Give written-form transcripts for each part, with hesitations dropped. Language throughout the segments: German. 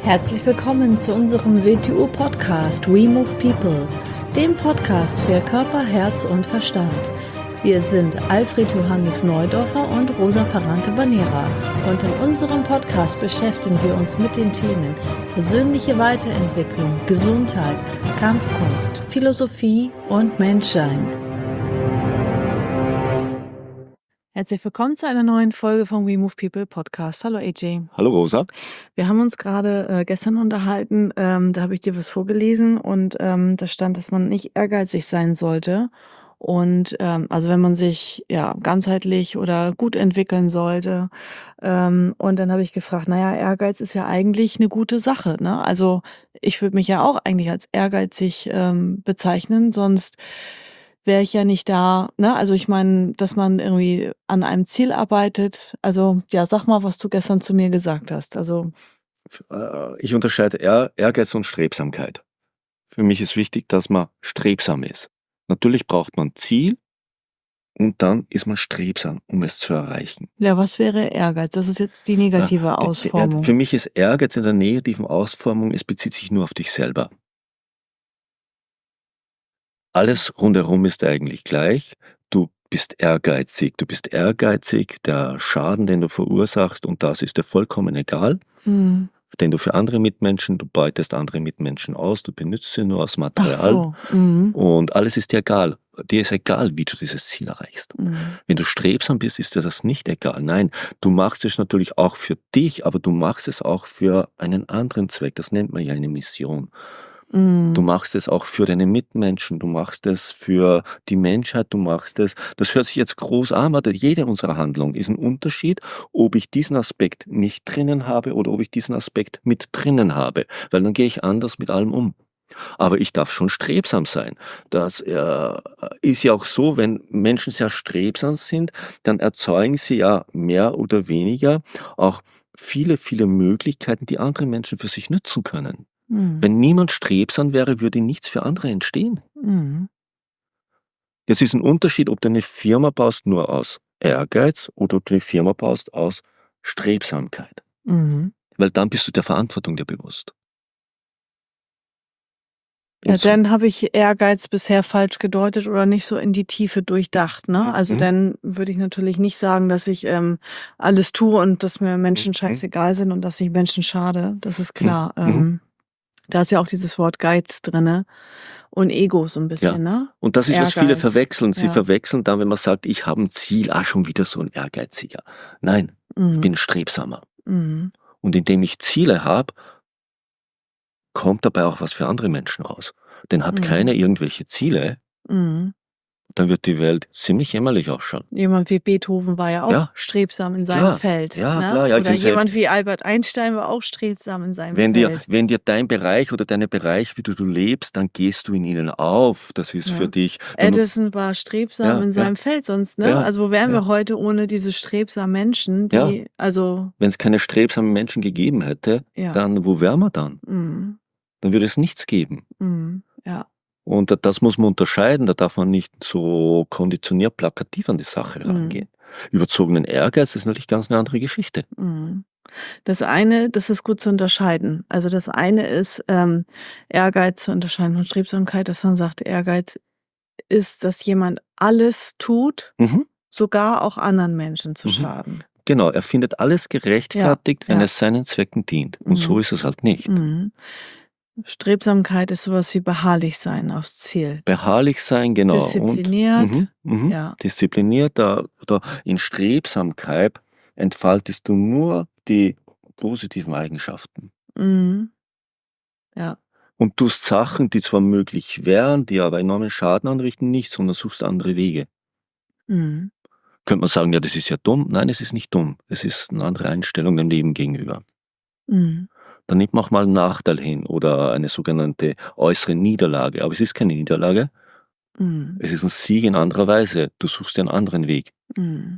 Herzlich willkommen zu unserem WTU-Podcast We Move People, dem Podcast für Körper, Herz und Verstand. Wir sind Alfred Johannes Neudorfer und Rosa Ferrante-Banera und in unserem Podcast beschäftigen wir uns mit den Themen persönliche Weiterentwicklung, Gesundheit, Kampfkunst, Philosophie und Menschsein. Herzlich willkommen zu einer neuen Folge vom We Move People Podcast. Hallo AJ. Hallo Rosa. Wir haben uns gerade gestern unterhalten, da habe ich dir was vorgelesen und da stand, dass man nicht ehrgeizig sein sollte. Und also wenn man sich ganzheitlich oder gut entwickeln sollte. Und dann habe ich gefragt, Ehrgeiz ist ja eigentlich eine gute Sache, ne? Also ich würde mich ja auch eigentlich als ehrgeizig bezeichnen, sonst wäre ich ja nicht da, ne? Also ich meine, dass man irgendwie an einem Ziel arbeitet. Also ja, sag mal, was du gestern zu mir gesagt hast. Also Ich unterscheide Ehrgeiz und Strebsamkeit. Für mich ist wichtig, dass man strebsam ist. Natürlich braucht man ein Ziel und dann ist man strebsam, um es zu erreichen. ja, was wäre Ehrgeiz? Das ist jetzt die negative Ausformung. Für mich ist Ehrgeiz in der negativen Ausformung, es bezieht sich nur auf dich selber. Alles rundherum ist eigentlich gleich. Du bist ehrgeizig, der Schaden, den du verursachst, und das ist dir vollkommen egal. Mhm. Den du für andere Mitmenschen, du beutest andere Mitmenschen aus, du benutzt sie nur als Ach Material. so. Mhm. Und alles ist dir egal. Dir ist egal, wie du dieses Ziel erreichst. Mhm. Wenn du strebsam bist, ist dir das nicht egal. Nein, du machst es natürlich auch für dich, aber du machst es auch für einen anderen Zweck. Das nennt man ja eine Mission. Du Mhm. machst es auch für deine Mitmenschen, du machst es für die Menschheit, das hört sich jetzt groß an, aber jede unserer Handlungen ist ein Unterschied, ob ich diesen Aspekt nicht drinnen habe oder ob ich diesen Aspekt mit drinnen habe, weil dann gehe ich anders mit allem um. Aber ich darf schon strebsam sein. Das ist ja auch so, wenn Menschen sehr strebsam sind, dann erzeugen sie ja mehr oder weniger auch viele, viele Möglichkeiten, die andere Menschen für sich nutzen können. Mhm. Wenn niemand strebsam wäre, würde nichts für andere entstehen. Mhm. Es ist ein Unterschied, ob du eine Firma baust nur aus Ehrgeiz oder ob du eine Firma baust aus Strebsamkeit. Mhm. Weil dann bist du der Verantwortung dir bewusst. Ja, Und so, dann habe ich Ehrgeiz bisher falsch gedeutet oder nicht so in die Tiefe durchdacht, ne? Also dann würde ich natürlich nicht sagen, dass ich alles tue und dass mir Menschen scheißegal sind und dass ich Menschen schade. Das ist klar. Da ist ja auch dieses Wort Geiz drinne und Ego so ein ja. bisschen, ne? Und das ist, was viele Ehrgeiz. verwechseln. Sie Ja. verwechseln dann, wenn man sagt, ich habe ein Ziel, schon wieder so ein Ehrgeiziger. Nein, ich Mhm. bin ein Strebsamer. Mhm. Und indem ich Ziele habe, kommt dabei auch was für andere Menschen raus. Denn hat keiner irgendwelche Ziele, Mhm. dann wird die Welt ziemlich jämmerlich ausschauen. Jemand wie Beethoven war ja auch Ja, strebsam in seinem klar. Feld, Ja, ne? klar. Ja, Oder jemand wie Albert Einstein war auch strebsam in seinem Feld. wenn dir dein Bereich oder deine Bereich, wie du lebst, dann gehst du in ihnen auf. Das ist für Ja. dich. Edison war strebsam in seinem Feld, sonst, ne? Ja, Also wo wären ja. wir heute ohne diese strebsamen Menschen, Ja. die, also, Wenn es keine strebsamen Menschen gegeben hätte, ja. dann wo wären wir dann? Mhm. Dann würde es nichts geben. Mhm. Ja. Und das muss man unterscheiden. Da darf man nicht so konditioniert plakativ an die Sache rangehen. Überzogenen Ehrgeiz ist natürlich ganz eine andere Geschichte. Mhm. Das eine, das ist gut zu unterscheiden. Also das eine ist Ehrgeiz zu unterscheiden von Strebsamkeit, dass man sagt, Ehrgeiz ist, dass jemand alles tut, Mhm. sogar auch anderen Menschen zu Mhm. schaden. Genau, er findet alles gerechtfertigt, wenn ja. es seinen Zwecken dient. Und so ist es halt nicht. Mhm. Strebsamkeit ist sowas wie beharrlich sein aufs Ziel. Beharrlich sein, genau. Diszipliniert, Und ja. diszipliniert, oder in Strebsamkeit entfaltest du nur die positiven Eigenschaften. Mhm. Ja. Und tust Sachen, die zwar möglich wären, die aber enormen Schaden anrichten, nicht, sondern suchst andere Wege. Mhm. Könnte man sagen, ja, das ist ja dumm. Nein, es ist nicht dumm. Es ist eine andere Einstellung dem Leben gegenüber. Mhm. Dann nimmt man auch mal einen Nachteil hin oder eine sogenannte äußere Niederlage. Aber es ist keine Niederlage. Mhm. Es ist ein Sieg in anderer Weise. Du suchst dir einen anderen Weg. Mhm.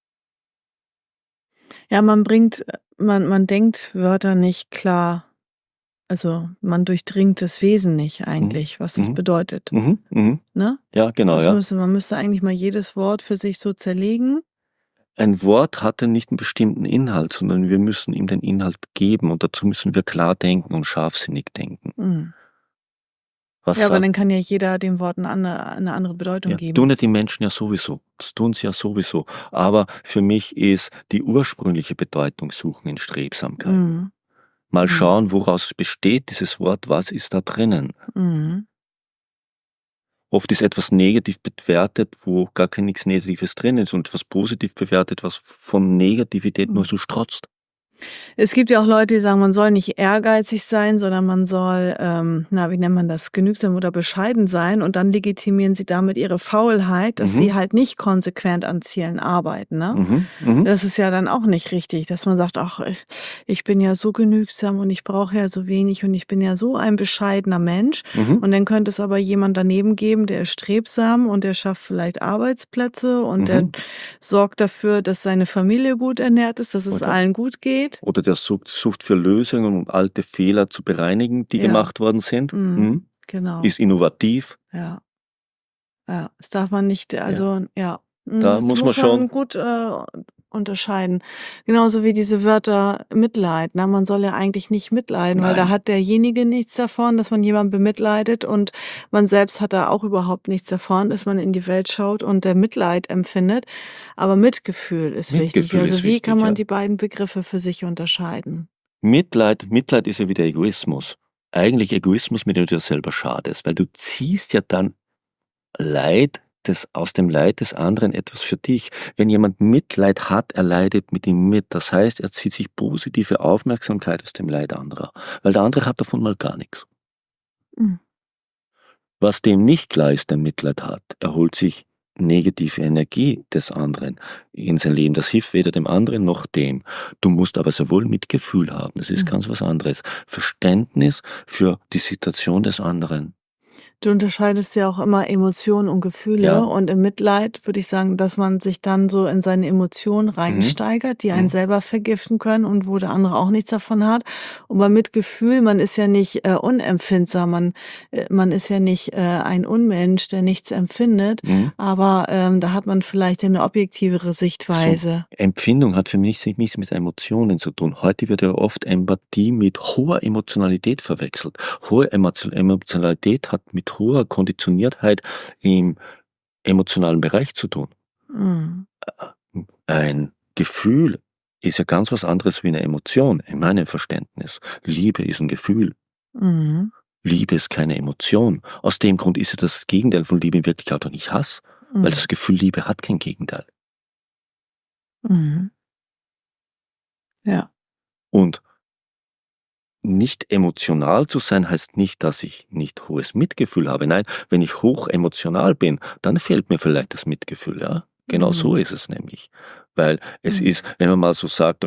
Ja, man denkt Wörter nicht klar. Also man durchdringt das Wesen nicht eigentlich, was das bedeutet. Ne? Ja, genau, ja. Man müsste eigentlich mal jedes Wort für sich so zerlegen Ein Wort hat ja nicht einen bestimmten Inhalt, sondern wir müssen ihm den Inhalt geben und dazu müssen wir klar denken und scharfsinnig denken. Mhm. Was Ja, aber sagt dann kann ja jeder dem Wort 'ne andere Bedeutung Ja, geben. tun ja die Menschen ja sowieso. Das tun sie ja sowieso. Aber für mich ist die ursprüngliche Bedeutung suchen in Strebsamkeit. Mhm. Mal Mhm. schauen, woraus besteht dieses Wort, was ist da drinnen? Mhm. Oft ist etwas negativ bewertet, wo gar kein nix Negatives drin ist und etwas positiv bewertet, was von Negativität nur Mhm. so strotzt. Es gibt ja auch Leute, die sagen, man soll nicht ehrgeizig sein, sondern man soll, na, wie nennt man das, genügsam oder bescheiden sein und dann legitimieren sie damit ihre Faulheit, dass Mhm, sie halt nicht konsequent an Zielen arbeiten, ne? mhm, mhm. Das ist ja dann auch nicht richtig, dass man sagt: „Ach, ich bin ja so genügsam und ich brauche ja so wenig und ich bin ja so ein bescheidener Mensch.“ Mhm, Und dann könnte es aber jemand daneben geben, der ist strebsam und der schafft vielleicht Arbeitsplätze und der mhm. sorgt dafür, dass seine Familie gut ernährt ist, dass es Oder allen gut geht. oder der sucht für Lösungen, um alte Fehler zu bereinigen, die Ja, gemacht worden sind. mhm, Mhm. genau. Ist innovativ. Ja, ja. Das darf man nicht Ja, also, ja, da das muss man muss schon man gut, unterscheiden. Genauso wie diese Wörter Mitleid, ne? Man soll ja eigentlich nicht mitleiden, weil da nein. hat derjenige nichts davon, dass man jemanden bemitleidet und man selbst hat da auch überhaupt nichts davon, dass man in die Welt schaut und der Mitleid empfindet. Aber Mitgefühl ist wichtig. Mitgefühl ist Also, wie kann wichtig, man ja. die beiden Begriffe für sich unterscheiden? Mitleid ist ja wieder Egoismus. Eigentlich Egoismus, mit dem du dir selber schadest, weil du ziehst ja dann aus dem Leid des anderen etwas für dich. Wenn jemand Mitleid hat, er leidet mit ihm mit. Das heißt, er zieht sich positive Aufmerksamkeit aus dem Leid anderer, weil der andere hat davon mal gar nichts. Mhm. Was dem nicht klar ist, der Mitleid hat, er holt sich negative Energie des anderen in sein Leben. Das hilft weder dem anderen noch dem. Du musst aber sehr wohl Mitgefühl haben. Das ist Mhm. ganz was anderes. Verständnis für die Situation des anderen. Du unterscheidest ja auch immer Emotionen und Gefühle Ja. und im Mitleid würde ich sagen, dass man sich dann so in seine Emotionen Mhm. reinsteigert, die einen Mhm. selber vergiften können und wo der andere auch nichts davon hat. Und beim Mitgefühl, man ist ja nicht, unempfindsam, man ist ja nicht, ein Unmensch, der nichts empfindet, Mhm. aber, da hat man vielleicht eine objektivere So, Sichtweise. Empfindung hat für mich nichts mit Emotionen zu tun. Heute wird ja oft Empathie mit hoher Emotionalität verwechselt. Hohe Emotionalität hat mit hoher Konditioniertheit im emotionalen Bereich zu tun. Mhm. Ein Gefühl ist ja ganz was anderes wie eine Emotion in meinem Verständnis. Liebe ist ein Gefühl. Mhm. Liebe ist keine Emotion. Aus dem Grund ist ja das Gegenteil von Liebe in Wirklichkeit auch nicht Hass, weil Mhm. das Gefühl Liebe hat kein Gegenteil. Mhm. Ja. Und nicht emotional zu sein, heißt nicht, dass ich nicht hohes Mitgefühl habe. Nein, wenn ich hoch emotional bin, dann fehlt mir vielleicht das Mitgefühl, ja? Genau so Mhm. ist es nämlich. Weil es Mhm. ist, wenn man mal so sagt,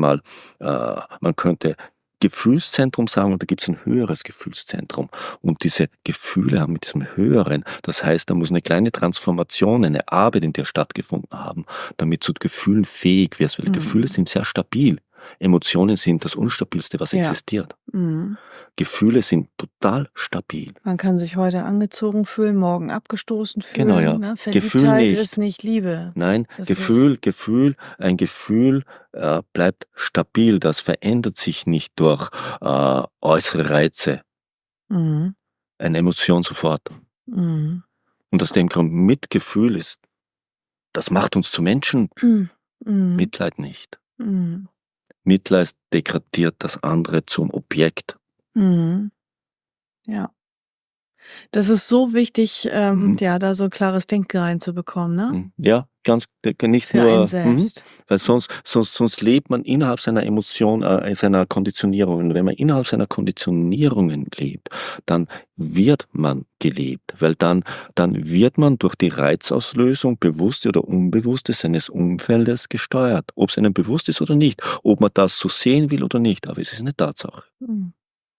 man könnte Gefühlszentrum sagen und da gibt es ein höheres Gefühlszentrum. Und diese Gefühle haben mit diesem Höheren, das heißt, da muss eine kleine Transformation, eine Arbeit in dir stattgefunden haben, damit du zu Gefühlen fähig wirst, weil Gefühle Mhm. sind sehr stabil. Emotionen sind das Unstabilste, was Ja. existiert. Mhm. Gefühle sind total stabil. Man kann sich heute angezogen fühlen, morgen abgestoßen Genau, fühlen, ja. ne? Gefühl Verliebtheit ist nicht. nicht Liebe. Nein, Das ist Ein Gefühl, bleibt stabil. Das verändert sich nicht durch, äußere Reize. mhm, Eine Emotion sofort. mhm. Und aus dem Grund Mitgefühl ist das macht uns zu Menschen, Mhm, Mitleid nicht. mhm, Mitleid degradiert das andere zum Objekt. mhm. Ja. Das ist so wichtig, Mhm. ja, da so 'n klares Denken reinzubekommen, ne? Ja, ganz nicht Für einen nur selbst. weil sonst lebt man innerhalb seiner Emotion seiner Konditionierungen. Und wenn man innerhalb seiner Konditionierungen lebt, dann wird man gelebt, weil dann wird man durch die Reizauslösung, bewusste oder unbewusste, seines Umfeldes gesteuert, ob's einem bewusst ist oder nicht, ob man das so sehen will oder nicht, aber es ist eine Tatsache. Mhm,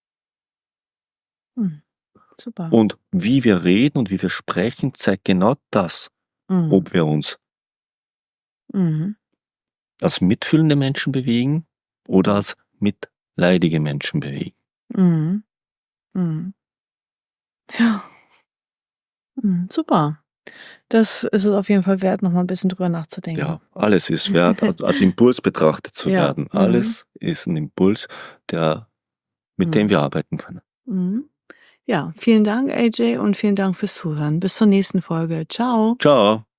mhm. Super. Und wie wir reden und wie wir sprechen, zeigt genau das, Mhm, ob wir uns mhm, als mitfühlende Menschen bewegen oder als mitleidige Menschen bewegen. mhm, mhm. Ja, mhm, super. Das ist es auf jeden Fall wert, noch mal 'n bisschen drüber nachzudenken. Ja, alles ist wert, als Impuls betrachtet zu Ja, werden. mhm, Alles ist 'n Impuls, der mit dem mhm, wir arbeiten können. mhm. Ja, vielen Dank, AJ, und vielen Dank fürs Zuhören. Bis zur nächsten Folge. Ciao. Tschau.